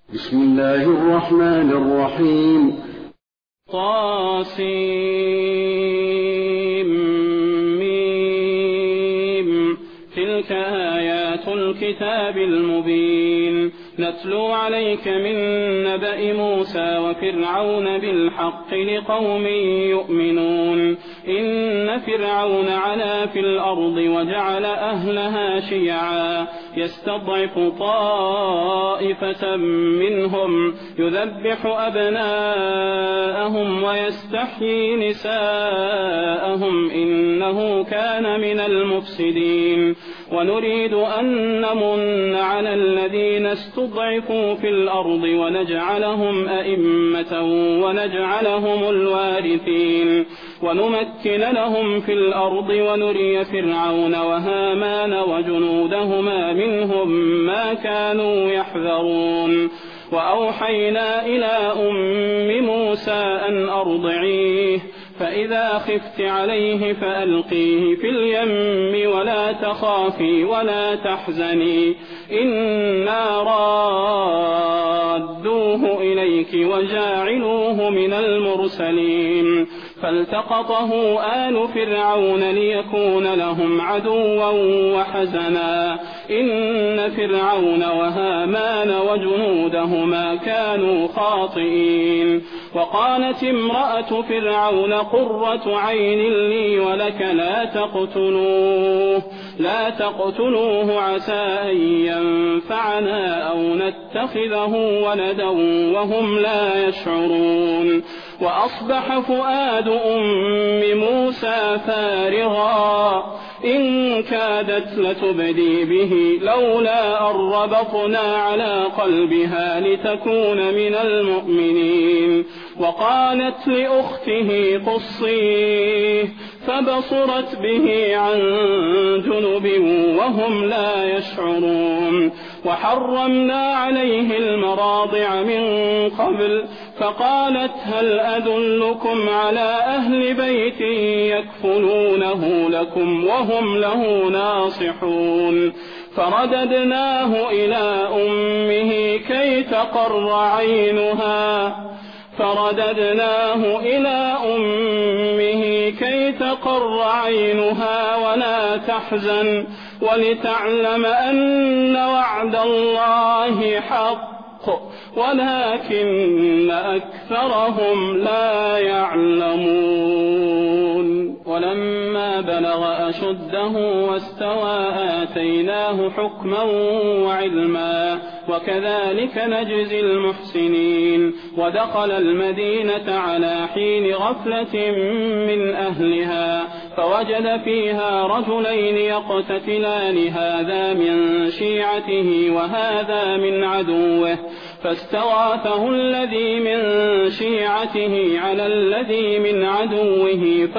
بسم الله الرحمن الرحيم. طاسيم. تلك آيات الكتاب المبين. نتلو عليك من نبأ موسى وفرعون بالحق لقوم يؤمنون. إن فرعون علا في الأرض وجعل أهلها شيعا يستضعف طائفة منهم يذبح أبناءهم ويستحيي نساءهم إنه كان من المفسدين. ونريد أن نمن على الذين استضعفوا في الأرض ونجعلهم أئمة ونجعلهم الوارثين ونمكن لهم في الأرض ونري فرعون وهامان وجنودهما منهم ما كانوا يحذرون. وأوحينا إلى أم موسى أن أرضعيه فإذا خفت عليه فألقيه في اليم ولا تخافي ولا تحزني إنا رادوه إليك وجاعلوه من المرسلين. فالتقطه آل فرعون ليكون لهم عدوا وحزنا إن فرعون وهامان وجنودهما كانوا خاطئين. وقالت امرأة فرعون قرة عين لي ولك لا تقتلوه عسى أن ينفعنا أو نتخذه ولدا وهم لا يشعرون. وأصبح فؤاد أم موسى فارغا إن كادت لتبدي به لولا أن ربطنا على قلبها لتكون من المؤمنين. وقالت لأخته قصيه فبصرت به عن جنب وهم لا يشعرون. وحرمنا عليه المراضع من قبل فقالت هل أدلكم على أهل بيت يكفلونه لكم وهم له ناصحون. فرددناه إلى أمه كي تقر عينها ولا تحزن ولتعلم أن وعد الله حق ولكن أكثرهم لا يعلمون. ولما بلغ أشده واستوى آتيناه حكما وعلما وكذلك نجزي المحسنين. ودخل المدينة على حين غفلة من أهلها فوجد فيها رجلين يقتتلان هذا من شيعته وهذا من عدوه فاستغاثه الذي من شيعته على الذي من عدوه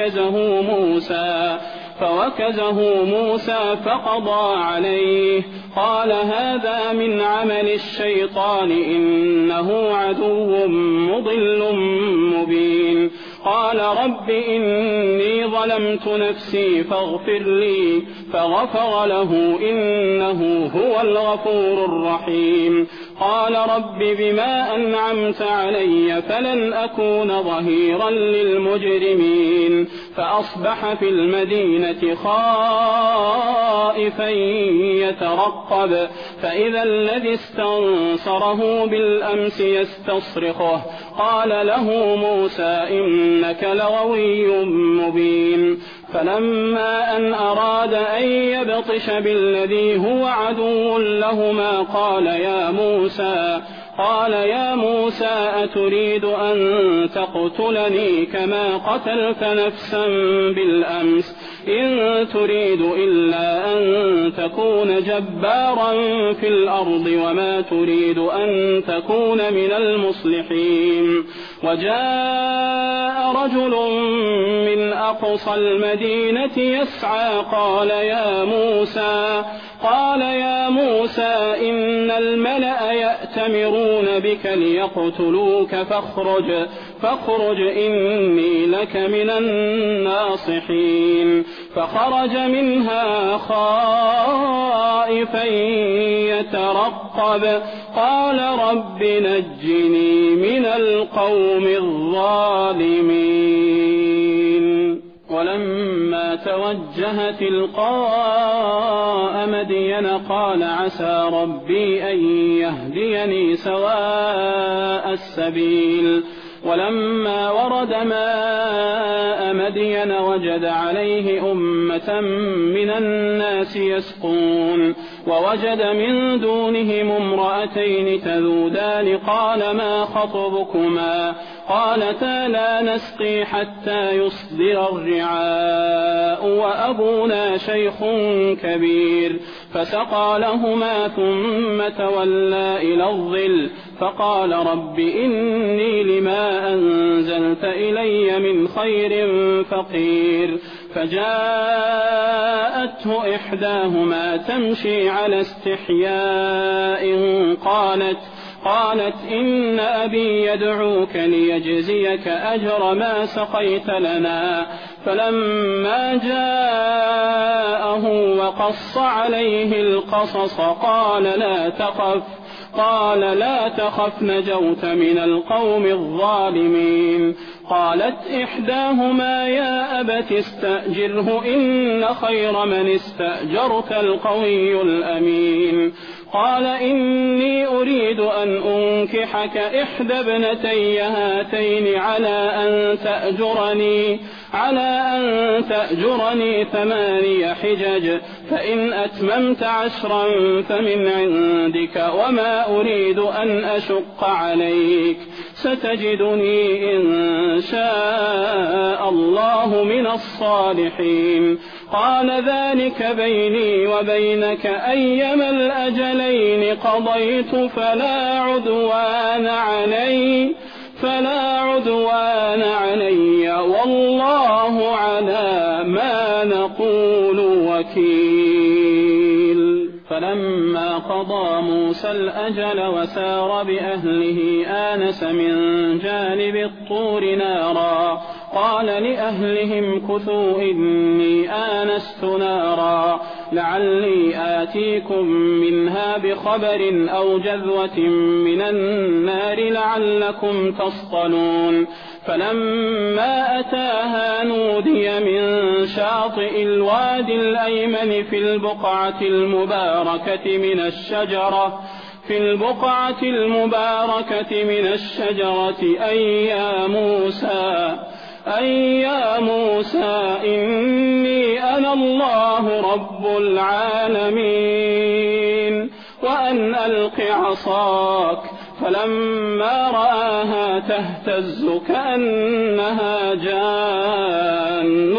فوكزه موسى فقضى عليه قال هذا من عمل الشيطان إنه عدو مضل مبين. قال رب إني ظلمت نفسي فاغفر لي فغفر له إنه هو الغفور الرحيم. قال رب بما أنعمت علي فلن أكون ظهيرا للمجرمين. فأصبح في المدينة خائفا يترقب فإذا الذي استنصره بالأمس يستصرخه قال له موسى إنك لغوي مبين. فلما أن أراد أن يبطش بالذي هو عدو لهما قال يا موسى أتريد أن تقتلني كما قتلت نفسا بالأمس إن تريد إلا أن تكون جبارا في الأرض وما تريد أن تكون من المصلحين. وجاء رجل من أقصى المدينة يسعى قال يا موسى إن الملأ يأتمرون بك ليقتلوك فاخرج إني لك من الناصحين. فخرج منها خائفا يترقب قال رب نجني من القوم الظالمين. ولما توجه تلقاء مدين قال عسى ربي أن يهديني سواء السبيل. ولما ورد ماء مدين وجد عليه أمة من الناس يسقون ووجد من دونهم امرأتين تذودان قال ما خطبكما قالتا لا نسقي حتى يصدر الرعاء وأبونا شيخ كبير فسقى لهما ثم تولى إلى الظل فقال رب إني لما أنزلت إلي من خير فقير. فجاءته إحداهما تمشي على استحياء قالت إن أبي يدعوك ليجزيك أجر ما سقيت لنا. فلما جاءه وقص عليه القصص قال لا تخف نجوت من القوم الظالمين. قالت إحداهما يا أبت استأجره إن خير من استأجرت القوي الأمين. قال إني أريد أن أنكحك إحدى ابنتي هاتين على أن تأجرني 8 حجج فإن أتممت 10 فمن عندك وما أريد أن أشق عليك ستجدني إن شاء الله من الصالحين. قال ذلك بيني وبينك أيما الأجلين قضيت فلا عدوان علي والله على ما نقول وكيل. فلما قضى موسى الأجل وسار بأهله آنس من جانب الطور نارا قال لأهلهم كثوا إني آنست نارا لعلي آتيكم منها بخبر أو جذوة من النار لعلكم تصطلون. فلما أتاها نودي من شاطئ الوادي الأيمن في البقعة المباركة من الشجرة أي يا موسى إني أنا الله رب العالمين وأن ألق عصاك. فلما رآها تهتز كأنها جان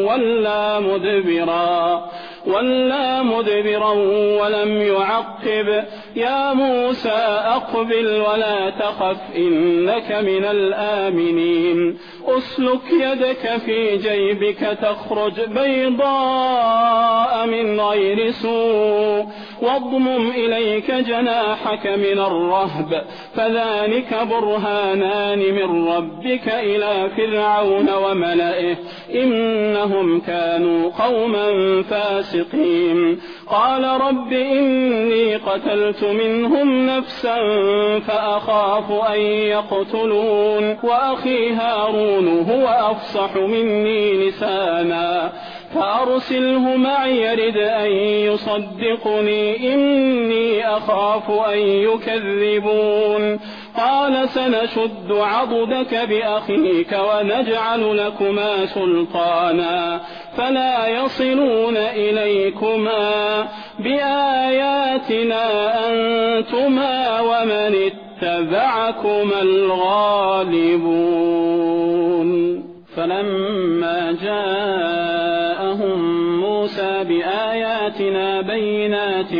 ولا مدبرا ولم يعقب. يا موسى أقبل ولا تخف إنك من الآمنين. أسلك يدك في جيبك تخرج بيضاء من غير سوء واضمم إليك جناحك من الرهب فذلك برهانان من ربك إلى فرعون وملئه إنهم كانوا قوما فاسقين. قال رب إني قتلت منهم نفسا فأخاف أن يقتلون وأخي هارون هو أفصح مني لسانا فأرسله معي يرد أن يصدقني إني أخاف أن يكذبون. قال سنشد عضدك بأخيك ونجعل لكما سلطانا فلا يصلون إليكما بآياتنا أنتما ومن اتبعكما الغالبون. فلما جاءهم موسى بآياتنا بينات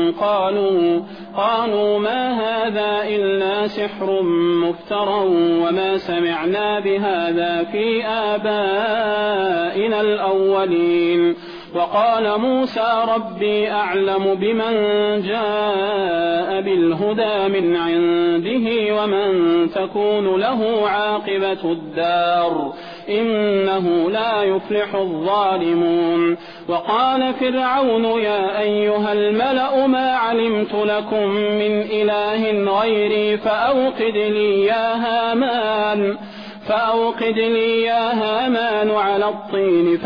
قالوا ما هذا إلا سحر مفترى وما سمعنا بهذا في آبائنا الأولين. وقال موسى ربي أعلم بمن جاء بالهدى من عنده ومن تكون له عاقبة الدار إنه لا يفلح الظالمون. وقال فرعون يا أيها الملأ ما علمت لكم من إله غيري فأوقد لي يا هامان على الطين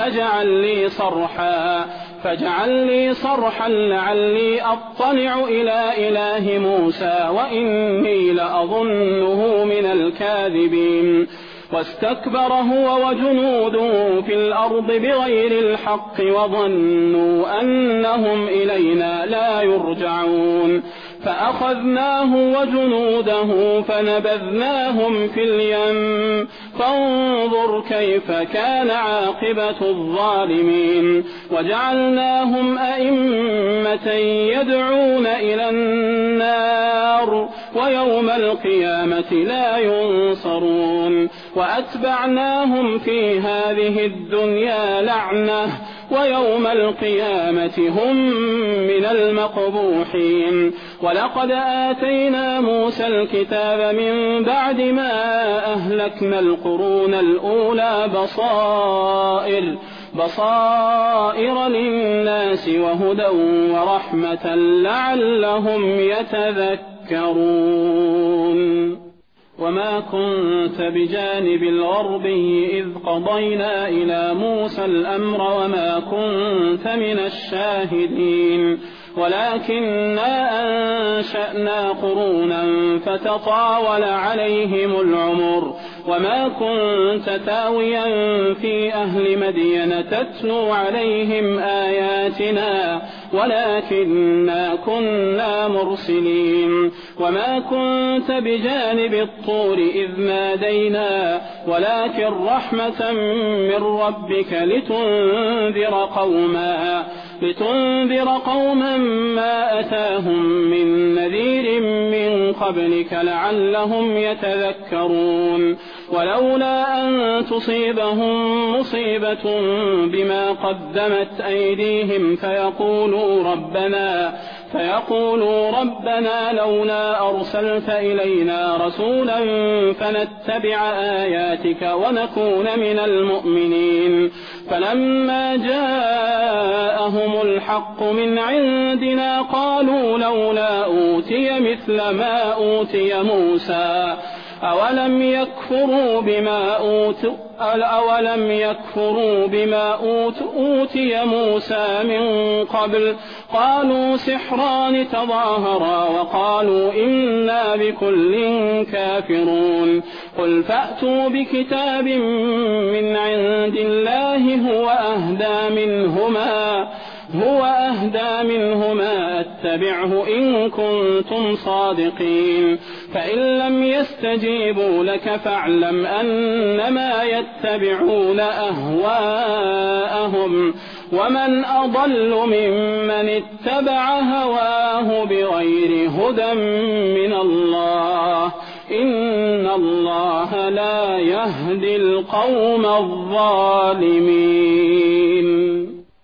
فاجعل لي صرحا لعلي أطلع إلى إله موسى وإني لأظنه من الكاذبين. واستكبر هو وجنوده في الأرض بغير الحق وظنوا أنهم إلينا لا يرجعون. فأخذناه وجنوده فنبذناهم في اليم فانظر كيف كان عاقبة الظالمين. وجعلناهم أئمة يدعون إلى النار ويوم القيامة لا ينصرون. وأتبعناهم في هذه الدنيا لعنة ويوم القيامة هم من المقبوحين. ولقد آتينا موسى الكتاب من بعد ما أهلكنا القرون الأولى بصائر للناس وهدى ورحمة لعلهم يتذكرون. وما كنت بجانب الغربي إذ قضينا إلى موسى الأمر وما كنت من الشاهدين ولكننا أنشأنا قرونا فتطاول عليهم العمر وما كنت تاويا في أهل مدين تتلو عليهم آياتنا ولكننا كنا مرسلين. وما كنت بجانب الطور إذ نادينا ولكن رحمة من ربك لتنذر قوما ما أتاهم من نذير من قبلك لعلهم يتذكرون. ولولا أن تصيبهم مصيبة بما قدمت أيديهم فيقولوا ربنا لولا أرسلت إلينا رسولا فنتبع آياتك ونكون من المؤمنين. فلما جاءهم الحق من عندنا قالوا لولا أوتي مثل ما أوتي موسى أولم يكفروا بما أوتي موسى من قبل قالوا سحران تظاهرا وقالوا إنا بكل كافرون. قل فأتوا بكتاب من عند الله هو أهدى منهما أتبعه إن كنتم صادقين. فإن لم يستجيبوا لك فاعلم أنما يتبعون أهواءهم ومن أضل ممن اتبع هواه بغير هدى من الله إن الله لا يهدي القوم الظالمين.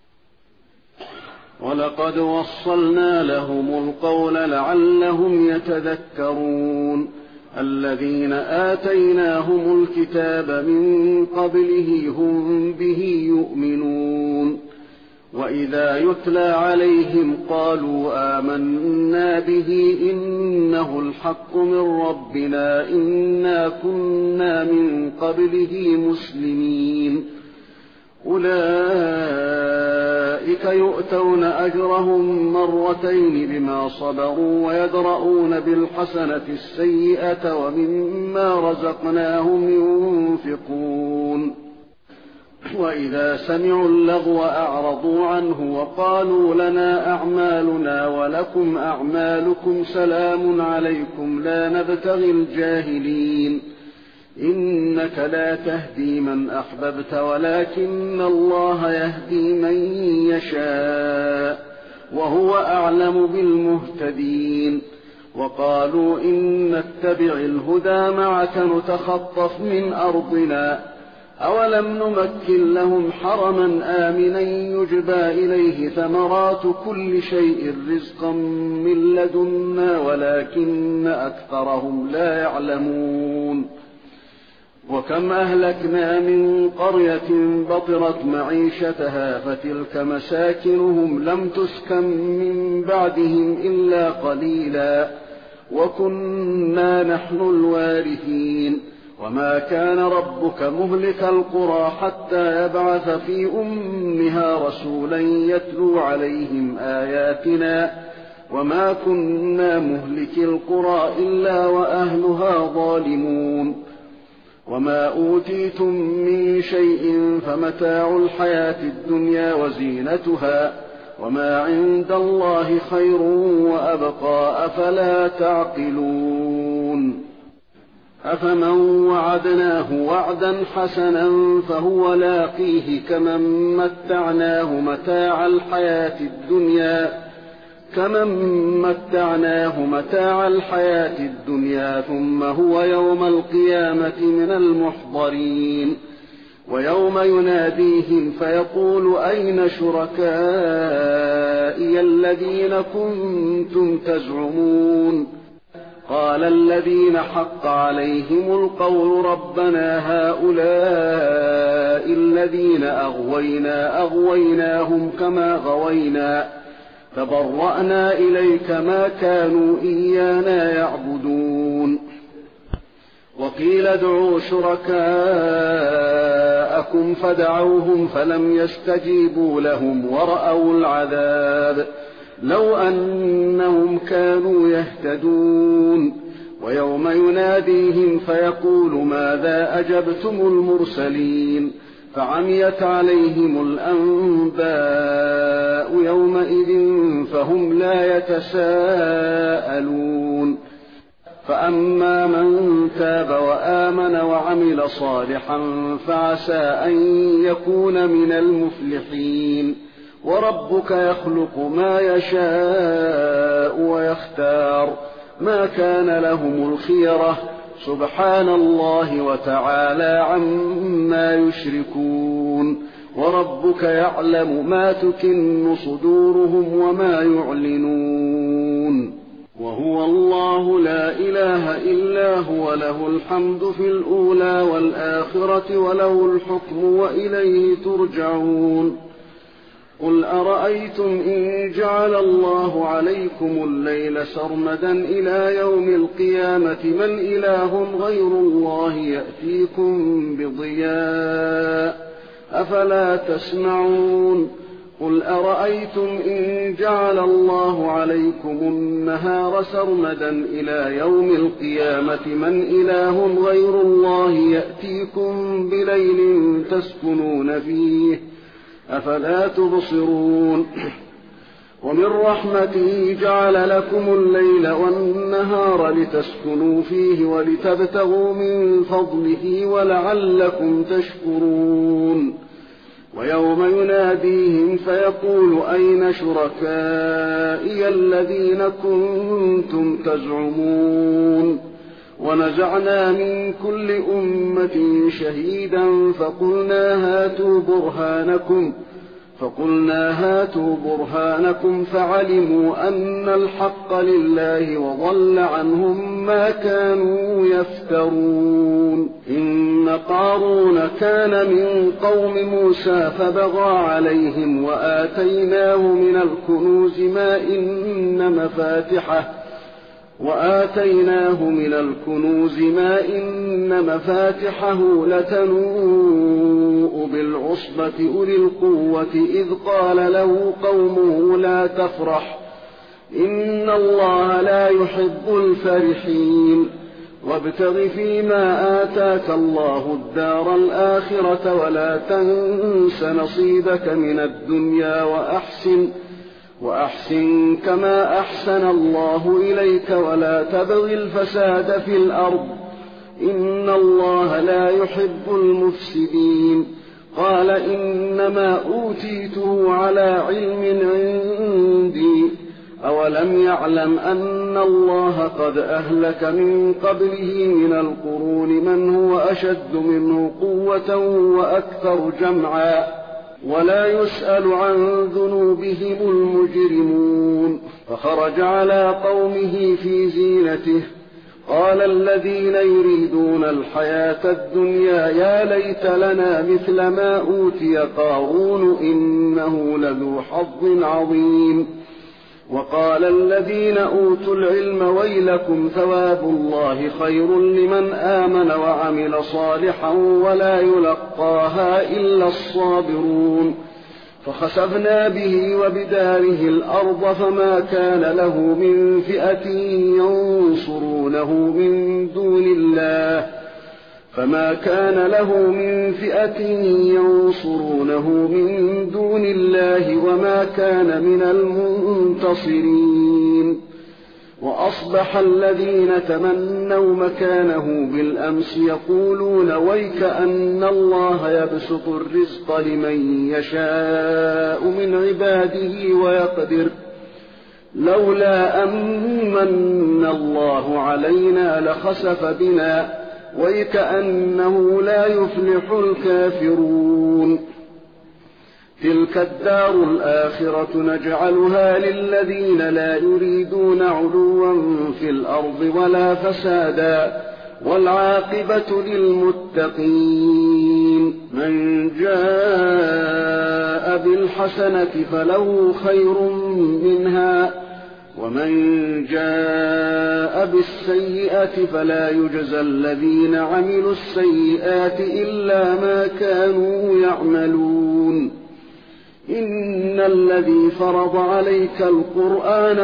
ولقد وصلنا لهم القول لعلهم يتذكرون. الذين آتيناهم الكتاب من قبله هم به يؤمنون. وإذا يتلى عليهم قالوا آمنا به إنه الحق من ربنا إنا كنا من قبله مسلمين. أولئك يؤتون أجرهم مرتين بما صبروا ويدرؤون بالحسنة السيئة ومما رزقناهم ينفقون. وإذا سمعوا اللغو أعرضوا عنه وقالوا لنا أعمالنا ولكم أعمالكم سلام عليكم لا نبتغي الجاهلين. إنك لا تهدي من أحببت ولكن الله يهدي من يشاء وهو أعلم بالمهتدين. وقالوا إن نتبع الهدى معك نتخطف من أرضنا أولم نمكن لهم حرما آمنا يجبى إليه ثمرات كل شيء رزقا من لدنا ولكن أكثرهم لا يعلمون. وكم أهلكنا من قرية بطرت معيشتها فتلك مساكنهم لم تسكن من بعدهم إلا قليلا وكنا نحن الوارثين وما كان ربك مهلك القرى حتى يبعث في أمها رسولا يتلو عليهم آياتنا وما كنا مهلك القرى إلا وأهلها ظالمون وما أوتيتم من شيء فمتاع الحياة الدنيا وزينتها وما عند الله خير وأبقى أفلا تعقلون أفمن وعدناه وعدا حسنا فهو لاقيه كمن متعناه متاع الحياة الدنيا ثم هو يوم القيامة من المحضرين ويوم يناديهم فيقول أين شركائي الذين كنتم تزعمون قال الذين حق عليهم القول ربنا هؤلاء الذين أغويناهم كما غوينا تبرأنا إليك ما كانوا إيانا يعبدون وقيل ادعوا شركاءكم فدعوهم فلم يستجيبوا لهم ورأوا العذاب لو أنهم كانوا يهتدون ويوم يناديهم فيقول ماذا أجبتم المرسلين فعميت عليهم الأنباء يومئذ فهم لا يتساءلون فأما من تاب وآمن وعمل صالحا فعسى أن يكون من المفلحين وربك يخلق ما يشاء ويختار ما كان لهم الخيرة سبحان الله وتعالى عما يشركون وربك يعلم ما تكن صدورهم وما يعلنون وهو الله لا إله إلا هو له الحمد في الأولى والآخرة وله الحكم وإليه ترجعون قل أرأيتم إن جعل الله عليكم الليل سرمدا إلى يوم القيامة من إله غير الله يأتيكم بضياء أفلا تسمعون قل أرأيتم إن جعل الله عليكم النهار سرمدا إلى يوم القيامة من إله غير الله يأتيكم بليل تسكنون فيه أفلا تبصرون ومن رحمته جعل لكم الليل والنهار لتسكنوا فيه ولتبتغوا من فضله ولعلكم تشكرون ويوم يناديهم فيقول أين شركائي الذين كنتم تزعمون ونزعنا من كل أمة شهيدا فقلنا هاتوا برهانكم فعلموا أن الحق لله وضل عنهم ما كانوا يفترون إن قارون كان من قوم موسى فبغى عليهم وآتيناه من الكنوز ما إن مفاتحه لتنوء بالعصبة أولي القوة إذ قال له قومه لا تفرح إن الله لا يحب الفرحين وابتغ فيما آتاك الله الدار الآخرة ولا تنس نصيبك من الدنيا وأحسن كما أحسن الله إليك ولا تبغ الفساد في الأرض إن الله لا يحب المفسدين قال إنما أوتيته على علم عندي أولم يعلم أن الله قد أهلك من قبله من القرون من هو أشد منه قوة وأكثر جمعا ولا يسأل عن ذنوبهم المجرمون فخرج على قومه في زينته قال الذين يريدون الحياة الدنيا يا ليت لنا مثل ما أوتي قارون إنه لذو حظ عظيم. وقال الذين أوتوا العلم ويلكم ثواب الله خير لمن آمن وعمل صالحا ولا يلقاها إلا الصابرون. فخسفنا به وبداره الأرض فما كان له من فئة ينصرونه من دون الله وما كان من المنتصرين. وأصبح الذين تمنوا مكانه بالأمس يقولون ويك أن الله يبسط الرزق لمن يشاء من عباده ويقدر لولا أمن الله علينا لخسف بنا ويك أنه لا يفلح الكافرون. تلك الدار الآخرة نجعلها للذين لا يريدون علوا في الأرض ولا فسادا والعاقبة للمتقين. من جاء بالحسنة فله خير منها ومن جاء بالسيئة فلا يجزى الذين عملوا السيئات إلا ما كانوا يعملون. إن الذي فرض عليك القرآن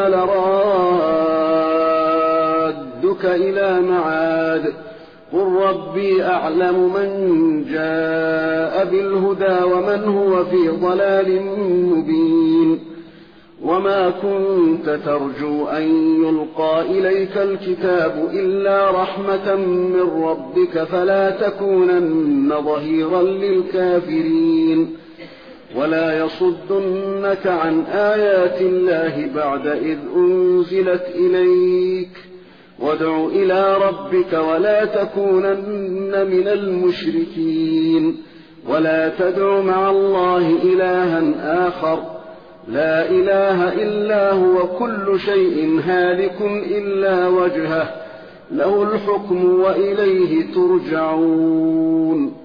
لرادك إلى معاد قل ربي أعلم من جاء بالهدى ومن هو في ضلال مبين. وما كنت ترجو أن يلقى إليك الكتاب إلا رحمة من ربك فلا تكونن ظهيرا للكافرين. ولا يصدنك عن آيات الله بعد إذ أنزلت إليك وادع إلى ربك ولا تكونن من المشركين. ولا تدع مع الله إلها آخر لا إله إلا هو كل شيء هالك إلا وجهه له الحكم وإليه ترجعون.